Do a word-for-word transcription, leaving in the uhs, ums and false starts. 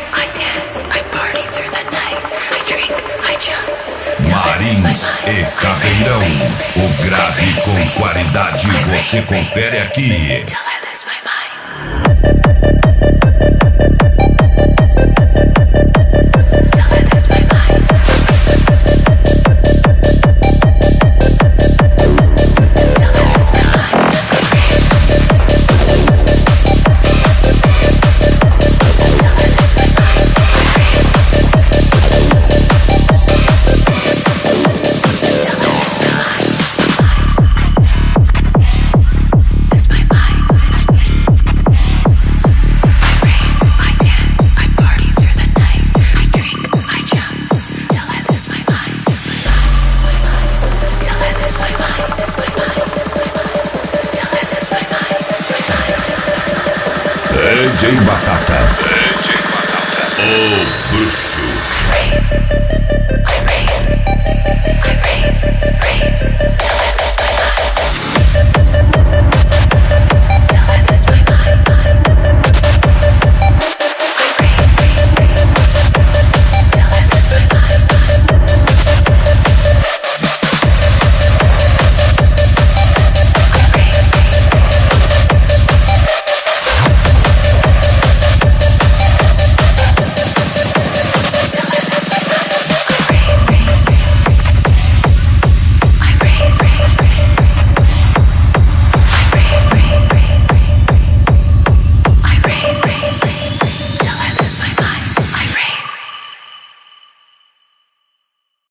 Marins e Caveirão. O grave com qualidade você confere aqui. D J Batata. D J Batata. O bruxo. Rave. I rave. I rave. Rave.